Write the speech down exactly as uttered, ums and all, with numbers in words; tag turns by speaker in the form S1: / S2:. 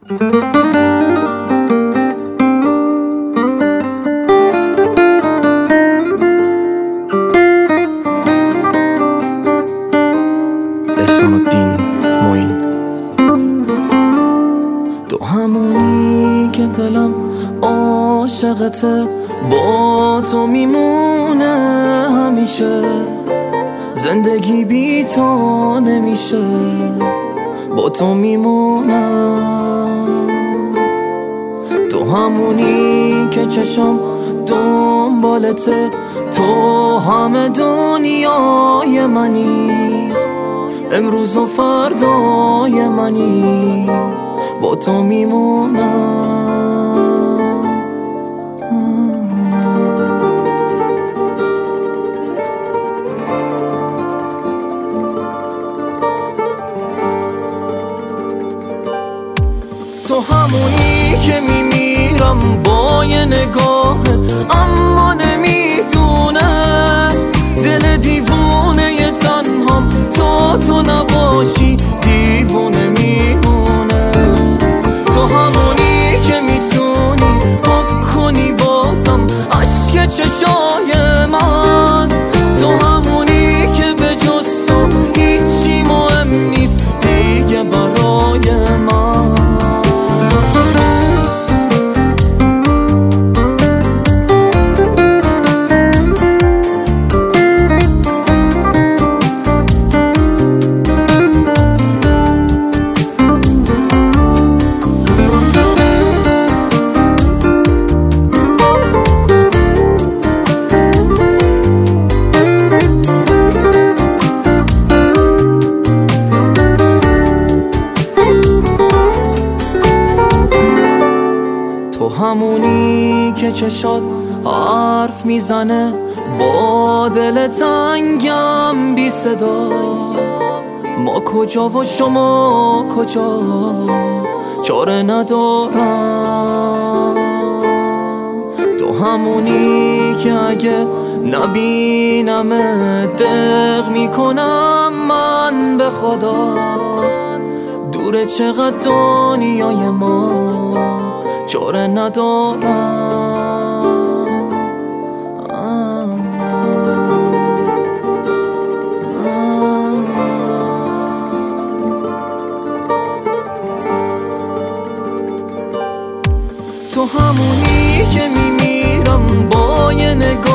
S1: احسان الدین معین. تو همونی که دلم عاشقته، با تو میمونه همیشه، زندگی بی تو نمیشه، با تو میمونم. تو همونی که چشم دنبالته، تو همه دنیای منی، امروز و فردای منی، با تو میمونم. تو همونی که میمیرم با یه نگاه، اما نمیتونه دل دیوونه ی تنهام، تا تو نباشی دیوونه میمونه. تو همونی که میتونی پاک کنی بازم عشق چشای من، تو همونی که به جز تو هیچی مهم نیست دیگه برای من. تو همونی که چشات حرف میزنه با دل تنگم بی صدا، ما کجا و شما کجا چاره ندارم. تو همونی که اگه نبینم دق میکنم من به خدا، دوره چقدر دنیای ما چاره ندارم. تو همونی که میمیرم با یه نگاه،